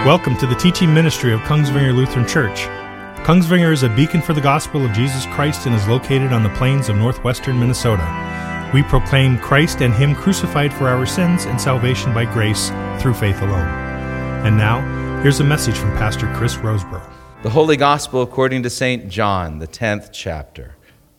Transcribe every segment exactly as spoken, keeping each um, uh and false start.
Welcome to the teaching ministry of Kongsvinger Lutheran Church. Kongsvinger is a beacon for the gospel of Jesus Christ and is located on the plains of northwestern Minnesota. We proclaim Christ and Him crucified for our sins and salvation by grace through faith alone. And now, here's a message from Pastor Chris Roseborough. The Holy Gospel according to Saint John, the tenth chapter.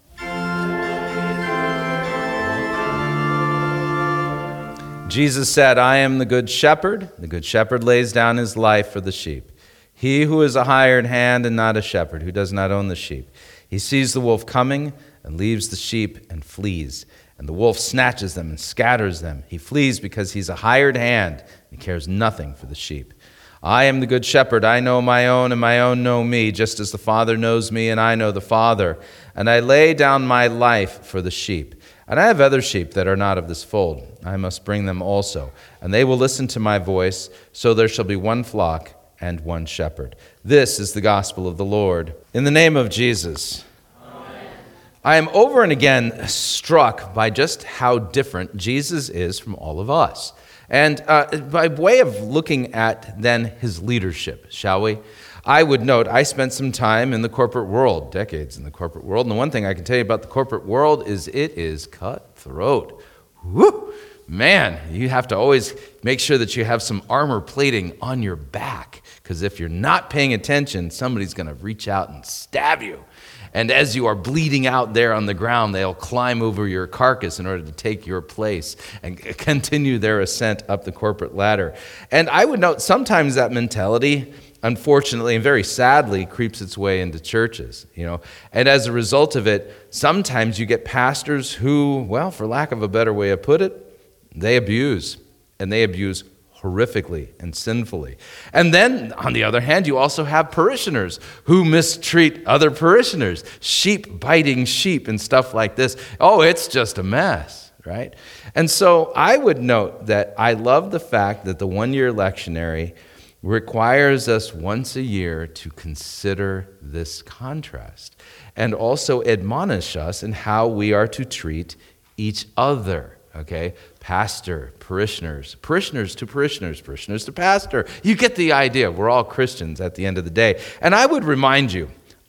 Jesus said, I am the good shepherd. The good shepherd lays down his life for the sheep. He who is a hired hand and not a shepherd, who does not own the sheep, he sees the wolf coming and leaves the sheep and flees. And the wolf snatches them and scatters them. He flees because he's a hired hand and cares nothing for the sheep. I am the good shepherd. I know my own, and my own know me, just as the Father knows me, and I know the Father. And I lay down my life for the sheep. And I have other sheep that are not of this fold. I must bring them also, and they will listen to my voice, so there shall be one flock and one shepherd. This is the gospel of the Lord. In the name of Jesus. Amen. I am over and again struck by just how different Jesus is from all of us. And uh, by way of looking at then his leadership, shall we? I would note, I spent some time in the corporate world, decades in the corporate world, and the one thing I can tell you about the corporate world is it is cutthroat. Woo! Man, you have to always make sure that you have some armor plating on your back, because if you're not paying attention, somebody's going to reach out and stab you. And as you are bleeding out there on the ground, they'll climb over your carcass in order to take your place and continue their ascent up the corporate ladder. And I would note sometimes that mentality, unfortunately and very sadly, creeps its way into churches, you know. And as a result of it, sometimes you get pastors who, well, for lack of a better way of put it, they abuse, and they abuse horrifically and sinfully. And then, on the other hand, you also have parishioners who mistreat other parishioners, sheep biting sheep and stuff like this. Oh, it's just a mess, right? And so I would note that I love the fact that the one-year lectionary requires us once a year to consider this contrast and also admonish us in how we are to treat each other, okay? Pastor, parishioners, parishioners to parishioners, parishioners to pastor. You get the idea. We're all Christians at the end of the day. And I would remind you,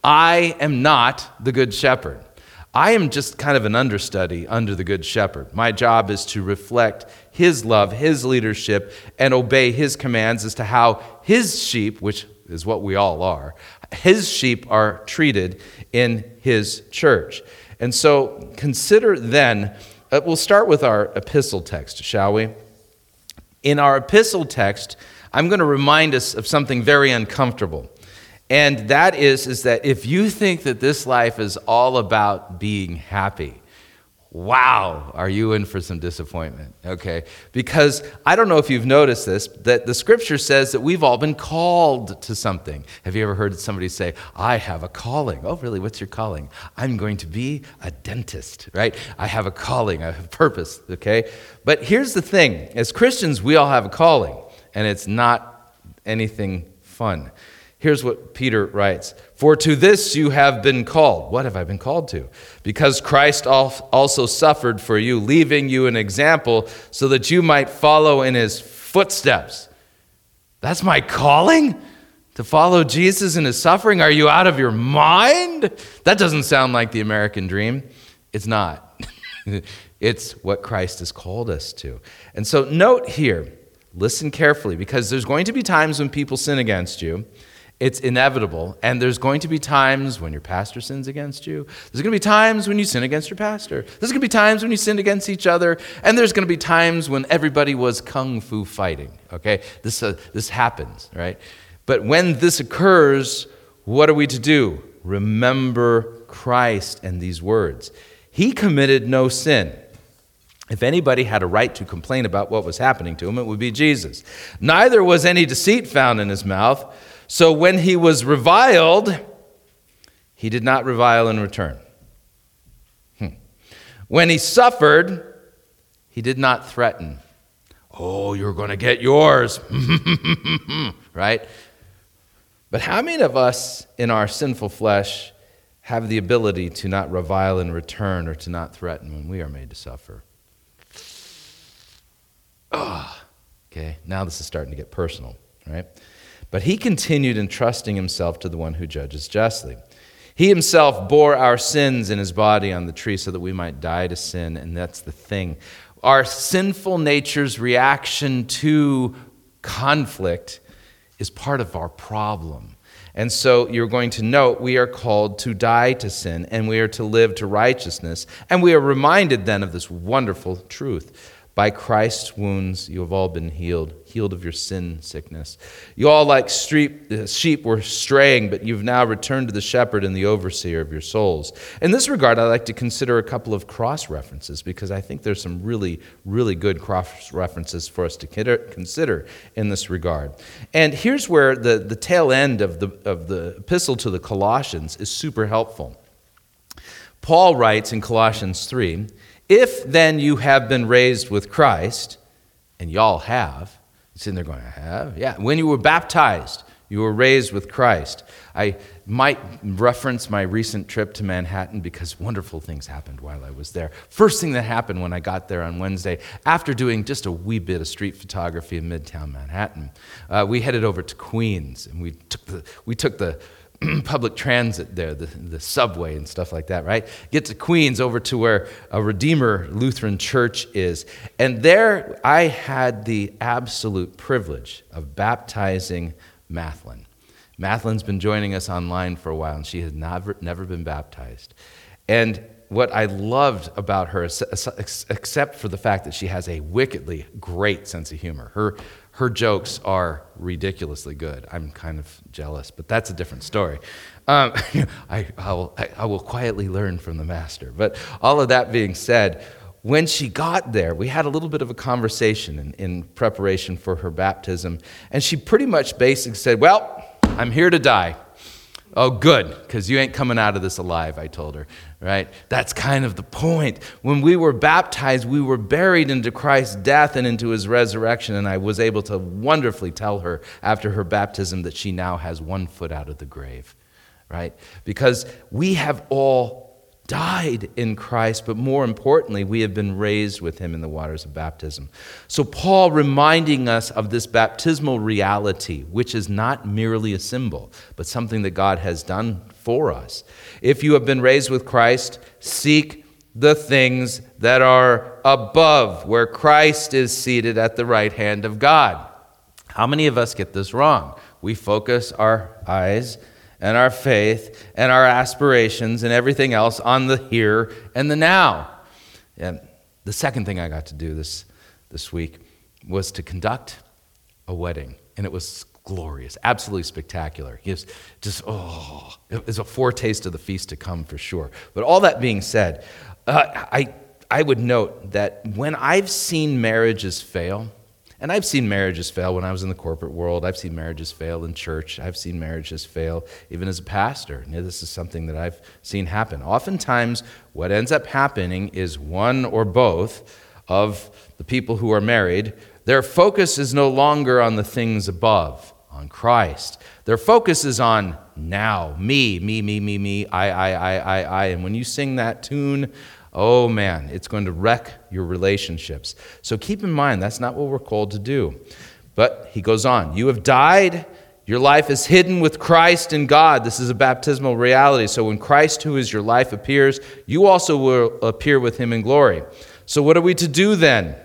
I am not the good shepherd. I am just kind of an understudy under the good shepherd. My job is to reflect his love, his leadership, and obey his commands as to how his sheep, which is what we all are, his sheep are treated in his church. And so consider then, uh, we'll start with our epistle text, shall we? In our epistle text, I'm going to remind us of something very uncomfortable. And that is, is that if you think that this life is all about being happy, wow, are you in for some disappointment, okay? Because I don't know if you've noticed this, that the scripture says that we've all been called to something. Have you ever heard somebody say, I have a calling? Oh, really? What's your calling? I'm going to be a dentist, right? I have a calling, I have a purpose, okay? But here's the thing. As Christians, we all have a calling, and it's not anything fun. Here's what Peter writes. For to this you have been called. What have I been called to? Because Christ also suffered for you, leaving you an example so that you might follow in his footsteps. That's my calling? To follow Jesus in his suffering? Are you out of your mind? That doesn't sound like the American dream. It's not. It's what Christ has called us to. And so note here, listen carefully, because there's going to be times when people sin against you. It's inevitable, and there's going to be times when your pastor sins against you. There's going to be times when you sin against your pastor. There's going to be times when you sin against each other, and there's going to be times when everybody was kung fu fighting, okay? This, uh, this happens, right? But when this occurs, what are we to do? Remember Christ and these words. He committed no sin. If anybody had a right to complain about what was happening to him, it would be Jesus. Neither was any deceit found in his mouth. So when he was reviled, he did not revile in return. Hmm. When he suffered, he did not threaten. Oh, you're going to get yours, right? But how many of us in our sinful flesh have the ability to not revile in return or to not threaten when we are made to suffer? Oh, okay, now this is starting to get personal, right? But he continued entrusting himself to the one who judges justly. He himself bore our sins in his body on the tree so that we might die to sin, and that's the thing. Our sinful nature's reaction to conflict is part of our problem. And so you're going to note we are called to die to sin, and we are to live to righteousness. And we are reminded then of this wonderful truth. By Christ's wounds you have all been healed, healed of your sin sickness. You all like street, uh, sheep were straying, but you've now returned to the shepherd and the overseer of your souls. In this regard, I'd like to consider a couple of cross references because I think there's some really, really good cross references for us to consider in this regard. And here's where the, the tail end of the, of the epistle to the Colossians is super helpful. Paul writes in Colossians three, if then you have been raised with Christ, and y'all have, you're sitting there going, I have? Yeah, when you were baptized, you were raised with Christ. I might reference my recent trip to Manhattan because wonderful things happened while I was there. First thing that happened when I got there on Wednesday, after doing just a wee bit of street photography in Midtown Manhattan, uh, we headed over to Queens, and we took the we took the public transit there, the, the subway and stuff like that, right? Get to Queens over to where a Redeemer Lutheran Church is. And there I had the absolute privilege of baptizing Mathlin. Mathlin's been joining us online for a while, and she has never, never been baptized. And what I loved about her, except for the fact that she has a wickedly great sense of humor, her Her jokes are ridiculously good. I'm kind of jealous, but that's a different story. Um, I, I, will, I, I will quietly learn from the master. But all of that being said, when she got there, we had a little bit of a conversation in, in preparation for her baptism, and she pretty much basically said, well, I'm here to die. Oh, good, because you ain't coming out of this alive, I told her, right? That's kind of the point. When we were baptized, we were buried into Christ's death and into his resurrection, and I was able to wonderfully tell her after her baptism that she now has one foot out of the grave, right? Because we have all died in Christ, but more importantly, we have been raised with him in the waters of baptism. So Paul reminding us of this baptismal reality, which is not merely a symbol, but something that God has done for us. If you have been raised with Christ, seek the things that are above, where Christ is seated at the right hand of God. How many of us get this wrong? We focus our eyes and our faith and our aspirations and everything else on the here and the now. And the second thing I got to do this, this week was to conduct a wedding. And it was glorious, absolutely spectacular. It was just, oh, it was a foretaste of the feast to come for sure. But all that being said, uh, I, I would note that when I've seen marriages fail, and I've seen marriages fail when I was in the corporate world. I've seen marriages fail in church. I've seen marriages fail even as a pastor. And this is something that I've seen happen. Oftentimes, what ends up happening is one or both of the people who are married, their focus is no longer on the things above, on Christ. Their focus is on now, me, me, me, me, me, I, I, I, I, I. And when you sing that tune, oh man, it's going to wreck your relationships. So keep in mind, that's not what we're called to do. But he goes on, you have died, your life is hidden with Christ in God. This is a baptismal reality. So when Christ, who is your life, appears, you also will appear with him in glory. So what are we to do then?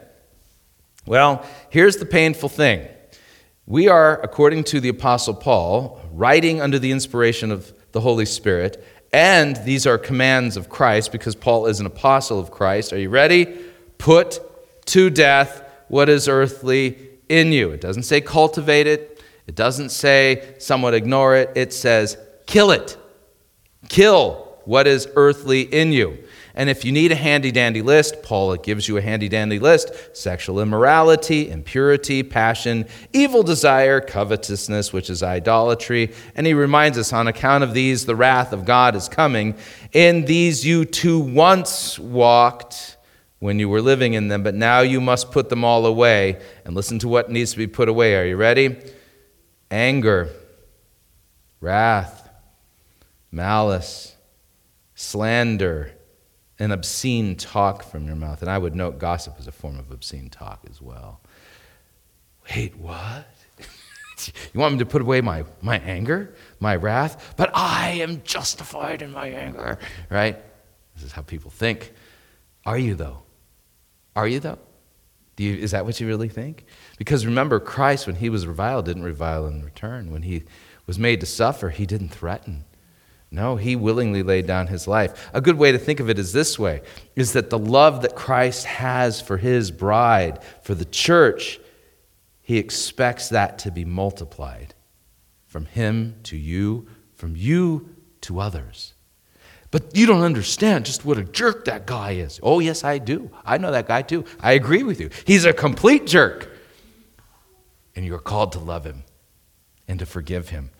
Well, here's the painful thing. We are, according to the Apostle Paul, writing under the inspiration of the Holy Spirit, and these are commands of Christ because Paul is an apostle of Christ. Are you ready? Put to death what is earthly in you. It doesn't say cultivate it. It doesn't say somewhat ignore it. It says kill it. Kill what is earthly in you. And if you need a handy-dandy list, Paul gives you a handy-dandy list. Sexual immorality, impurity, passion, evil desire, covetousness, which is idolatry. And he reminds us, on account of these, the wrath of God is coming. In these you too once walked when you were living in them, but now you must put them all away. And listen to what needs to be put away. Are you ready? Anger, wrath, malice, slander, and obscene talk from your mouth. And I would note gossip is a form of obscene talk as well. Wait, what? You want me to put away my, my anger, my wrath? But I am justified in my anger, right? This is how people think. Are you, though? Are you, though? Do you, is that what you really think? Because remember, Christ, when he was reviled, didn't revile in return. When he was made to suffer, he didn't threaten. No, he willingly laid down his life. A good way to think of it is this way, is that the love that Christ has for his bride, for the church, he expects that to be multiplied from him to you, from you to others. But you don't understand just what a jerk that guy is. Oh, yes, I do. I know that guy too. I agree with you. He's a complete jerk. And you're called to love him and to forgive him.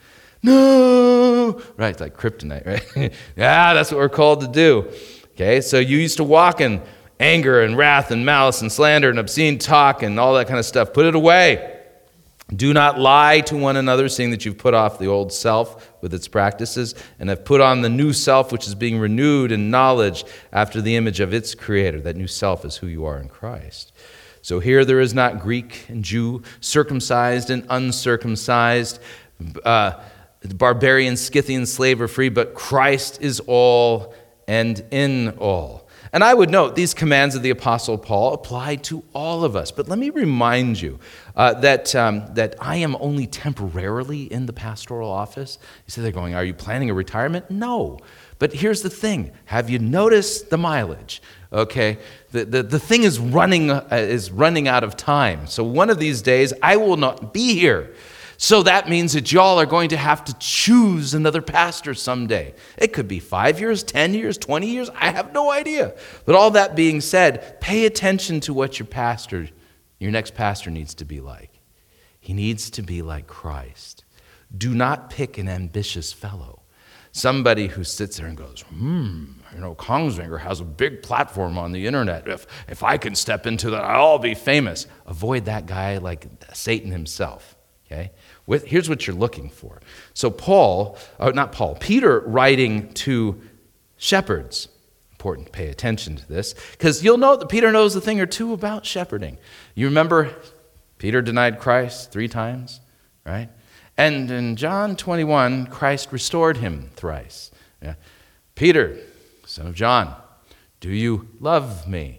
No! Right, it's like kryptonite, right? Yeah, that's what we're called to do. Okay, so you used to walk in anger and wrath and malice and slander and obscene talk and all that kind of stuff. Put it away. Do not lie to one another, seeing that you've put off the old self with its practices and have put on the new self, which is being renewed in knowledge after the image of its creator. That new self is who you are in Christ. So here there is not Greek and Jew, circumcised and uncircumcised, uh, barbarian, Scythian, slave or free, but Christ is all and in all. And I would note, these commands of the Apostle Paul apply to all of us. But let me remind you uh, that um, that I am only temporarily in the pastoral office. You say they're going, are you planning a retirement? No. But here's the thing. Have you noticed the mileage? Okay, the, the, the thing is running, uh, is running out of time. So one of these days, I will not be here. So that means that y'all are going to have to choose another pastor someday. It could be five years, ten years, twenty years. I have no idea. But all that being said, pay attention to what your pastor, your next pastor needs to be like. He needs to be like Christ. Do not pick an ambitious fellow. Somebody who sits there and goes, hmm, you know, Kongsvinger has a big platform on the internet. If, if I can step into that, I'll be famous. Avoid that guy like Satan himself, okay? With, here's what you're looking for. So Paul, oh, not Paul, Peter writing to shepherds. Important to pay attention to this, because you'll know that Peter knows a thing or two about shepherding. You remember Peter denied Christ three times, right? And in John twenty-one, Christ restored him thrice. Yeah. Peter, son of John, do you love me?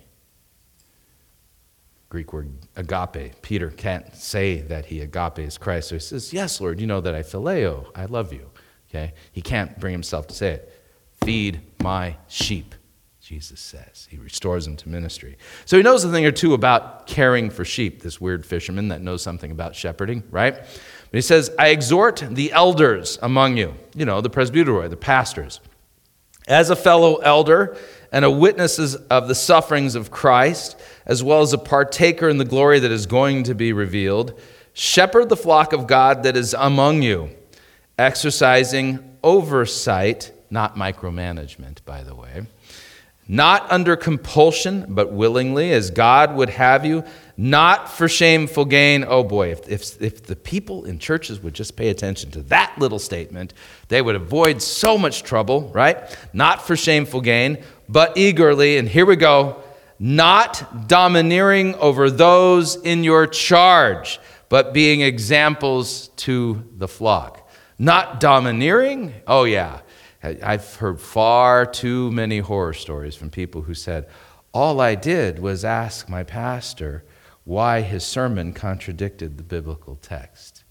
Greek word agape. Peter can't say that he agapes Christ. So he says, yes, Lord, you know that I phileo, I love you. Okay? He can't bring himself to say it. Feed my sheep, Jesus says. He restores him to ministry. So he knows a thing or two about caring for sheep, this weird fisherman that knows something about shepherding, right? But he says, I exhort the elders among you, you know, the presbyteroi, the pastors, as a fellow elder and a witness of the sufferings of Christ, as well as a partaker in the glory that is going to be revealed, shepherd the flock of God that is among you, exercising oversight, not micromanagement, by the way, not under compulsion, but willingly, as God would have you, not for shameful gain. Oh boy, if, if, if the people in churches would just pay attention to that little statement, they would avoid so much trouble, right? Not for shameful gain, but eagerly, and here we go, not domineering over those in your charge, but being examples to the flock. Not domineering? Oh yeah. I've heard far too many horror stories from people who said, all I did was ask my pastor why his sermon contradicted the biblical text.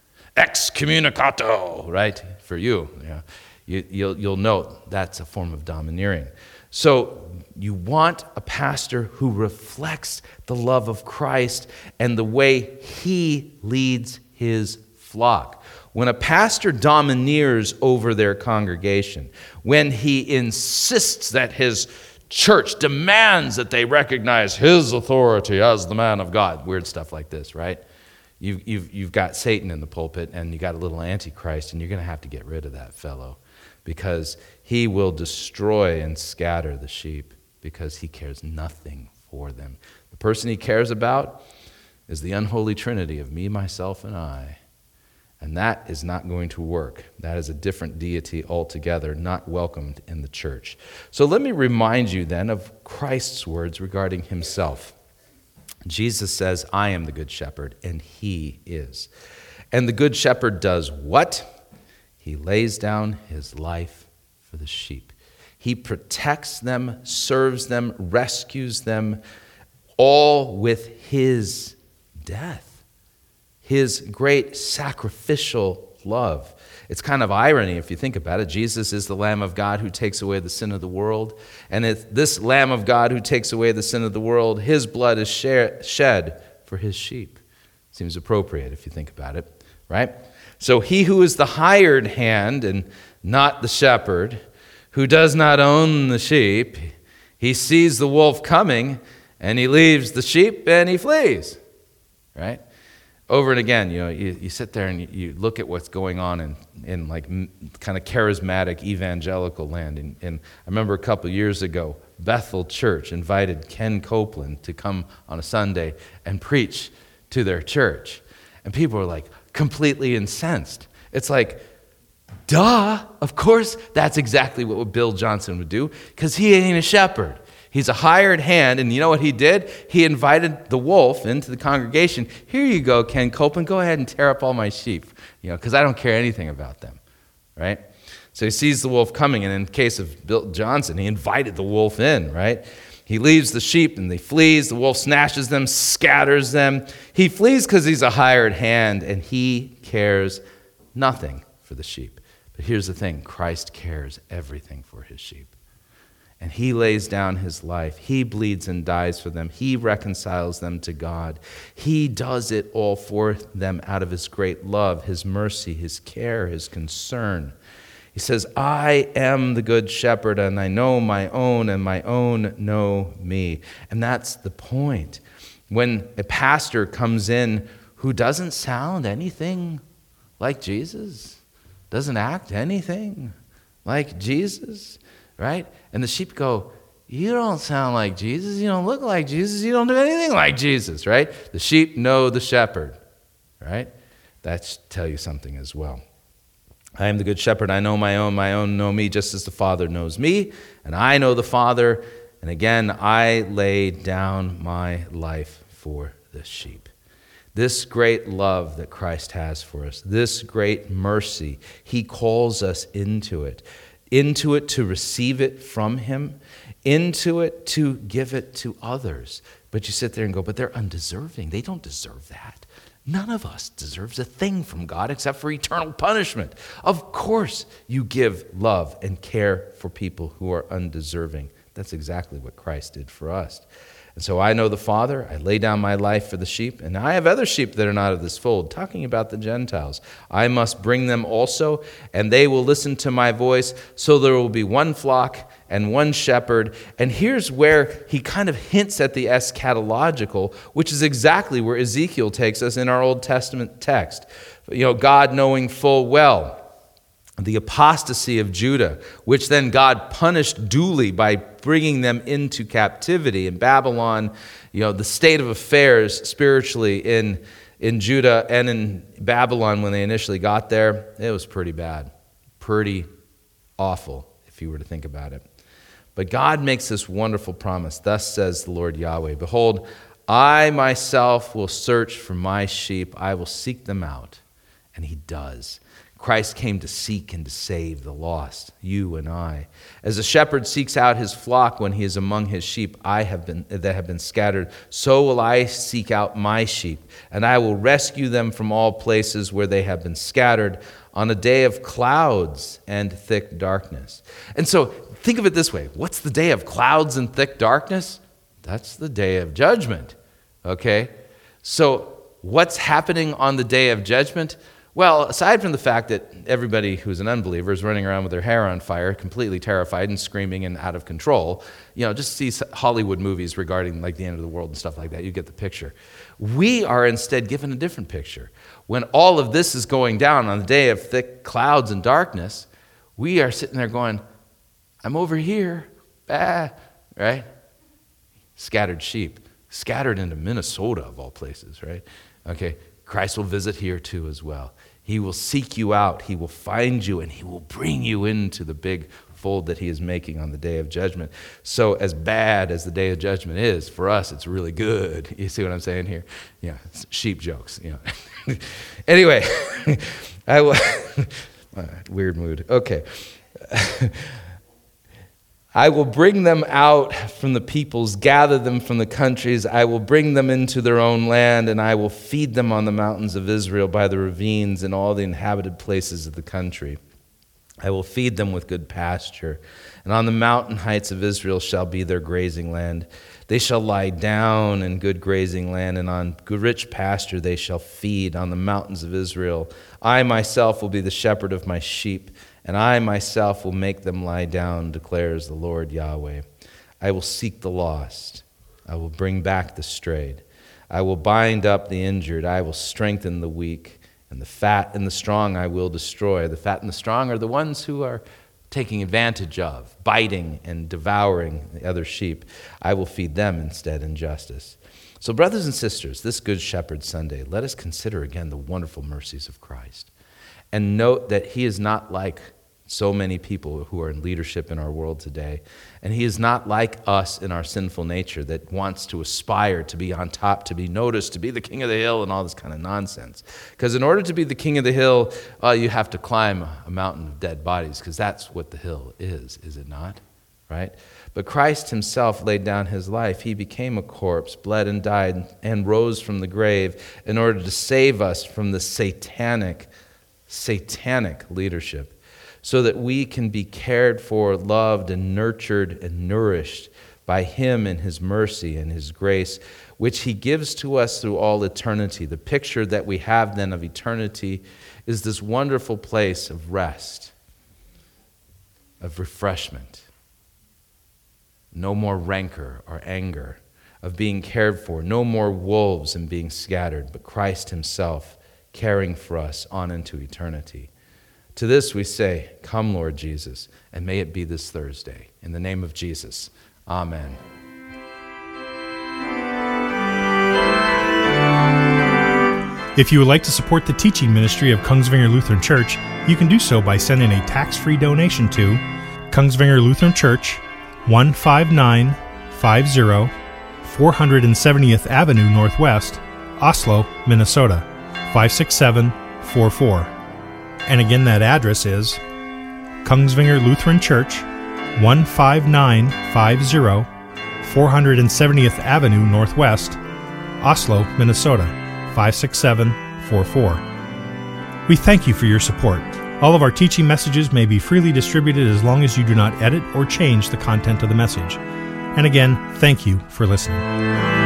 Excommunicato, right? For you. Yeah. You you'll, you'll note that's a form of domineering. So you want a pastor who reflects the love of Christ and the way he leads his flock. When a pastor domineers over their congregation, when he insists that his church demands that they recognize his authority as the man of God, weird stuff like this, right? You've, you've, you've got Satan in the pulpit and you got a little antichrist, and you're going to have to get rid of that fellow because he will destroy and scatter the sheep because he cares nothing for them. The person he cares about is the unholy trinity of me, myself, and I. And that is not going to work. That is a different deity altogether, not welcomed in the church. So let me remind you then of Christ's words regarding himself. Jesus says, I am the good shepherd, and he is. And the good shepherd does what? He lays down his life for the sheep. He protects them, serves them, rescues them, all with his death, his great sacrificial love. It's kind of irony if you think about it. Jesus is the Lamb of God who takes away the sin of the world. And if this Lamb of God who takes away the sin of the world, his blood is shed for his sheep. Seems appropriate if you think about it, right? So he who is the hired hand and not the shepherd, who does not own the sheep, he sees the wolf coming and he leaves the sheep and he flees, right? Over and again, you know, you, you sit there and you, you look at what's going on in, in like m- kind of charismatic evangelical land. And, and I remember a couple years ago, Bethel Church invited Ken Copeland to come on a Sunday and preach to their church. And people were like completely incensed. It's like, duh, of course that's exactly what Bill Johnson would do, because he ain't a shepherd. He's a hired hand, and you know what he did? He invited the wolf into the congregation. Here you go, Ken Copeland, go ahead and tear up all my sheep, you know, because I don't care anything about them, right? So he sees the wolf coming, and in the case of Bill Johnson, he invited the wolf in, right? He leaves the sheep, and they flees. The wolf snatches them, scatters them. He flees because he's a hired hand, and he cares nothing for the sheep. But here's the thing, Christ cares everything for his sheep. And he lays down his life. He bleeds and dies for them. He reconciles them to God. He does it all for them out of his great love, his mercy, his care, his concern. He says, I am the good shepherd, and I know my own, and my own know me. And that's the point. When a pastor comes in who doesn't sound anything like Jesus, doesn't act anything like Jesus, right? And the sheep go, you don't sound like Jesus, you don't look like Jesus, you don't do anything like Jesus, right? The sheep know the shepherd, right? That should tell you something as well. I am the good shepherd, I know my own, my own know me, just as the Father knows me, and I know the Father, and again, I lay down my life for the sheep. This great love that Christ has for us, this great mercy, he calls us into it. Into it to receive it from him, into it to give it to others. But you sit there and go, but they're undeserving. They don't deserve that. None of us deserves a thing from God except for eternal punishment. Of course you give love and care for people who are undeserving. That's exactly what Christ did for us. And so I know the Father, I lay down my life for the sheep, and I have other sheep that are not of this fold, talking about the Gentiles. I must bring them also, and they will listen to my voice, so there will be one flock and one shepherd. And here's where he kind of hints at the eschatological, which is exactly where Ezekiel takes us in our Old Testament text. You know, God knowing full well the apostasy of Judah, which then God punished duly by bringing them into captivity in Babylon. You know, the state of affairs spiritually in, in Judah and in Babylon when they initially got there, it was pretty bad, pretty awful if you were to think about it. But God makes this wonderful promise. Thus says the Lord Yahweh, behold, I myself will search for my sheep. I will seek them out. And he does. Christ came to seek and to save the lost, you and I. As a shepherd seeks out his flock when he is among his sheep I have been that have been scattered, so will I seek out my sheep, and I will rescue them from all places where they have been scattered on a day of clouds and thick darkness. And so think of it this way. What's the day of clouds and thick darkness? That's the day of judgment, okay? So what's happening on the day of judgment? Well, aside from the fact that everybody who's an unbeliever is running around with their hair on fire, completely terrified and screaming and out of control, you know, just see Hollywood movies regarding like the end of the world and stuff like that. You get the picture. We are instead given a different picture. When all of this is going down on the day of thick clouds and darkness, we are sitting there going, I'm over here, ah, right? Scattered sheep, scattered into Minnesota of all places, right? Okay. Christ will visit here too as well. He will seek you out. He will find you, and he will bring you into the big fold that he is making on the day of judgment. So as bad as the day of judgment is, for us, it's really good. You see what I'm saying here? Yeah, it's sheep jokes. You know. Anyway, I will... Weird mood. Okay. I will bring them out from the peoples, gather them from the countries. I will bring them into their own land, and I will feed them on the mountains of Israel, by the ravines and all the inhabited places of the country. I will feed them with good pasture, and on the mountain heights of Israel shall be their grazing land. They shall lie down in good grazing land, and on good rich pasture they shall feed on the mountains of Israel. I myself will be the shepherd of my sheep, and I myself will make them lie down, declares the Lord Yahweh. I will seek the lost. I will bring back the strayed. I will bind up the injured. I will strengthen the weak. And the fat and the strong I will destroy. The fat and the strong are the ones who are taking advantage of, biting and devouring the other sheep. I will feed them instead in justice. So, brothers and sisters, this Good Shepherd Sunday, let us consider again the wonderful mercies of Christ. And note that he is not like so many people who are in leadership in our world today. And he is not like us in our sinful nature that wants to aspire to be on top, to be noticed, to be the king of the hill and all this kind of nonsense. Because in order to be the king of the hill, uh, you have to climb a mountain of dead bodies, because that's what the hill is, is it not? Right? But Christ himself laid down his life. He became a corpse, bled and died, and rose from the grave in order to save us from the satanic, satanic leadership, so that we can be cared for, loved, and nurtured and nourished by him in his mercy and his grace, which he gives to us through all eternity. The picture that we have then of eternity is this wonderful place of rest, of refreshment, no more rancor or anger, of being cared for, no more wolves and being scattered, but Christ himself caring for us on into eternity. To this we say, come, Lord Jesus, and may it be this Thursday. In the name of Jesus, amen. If you would like to support the teaching ministry of Kongsvinger Lutheran Church, you can do so by sending a tax-free donation to Kongsvinger Lutheran Church, one five nine five zero, four hundred seventieth Avenue Northwest, Oslo, Minnesota, five six seven four four. And again, that address is Kongsvinger Lutheran Church, one five nine five zero, four hundred seventieth Avenue Northwest, Oslo, Minnesota, five six seven four four. We thank you for your support. All of our teaching messages may be freely distributed as long as you do not edit or change the content of the message. And again, thank you for listening.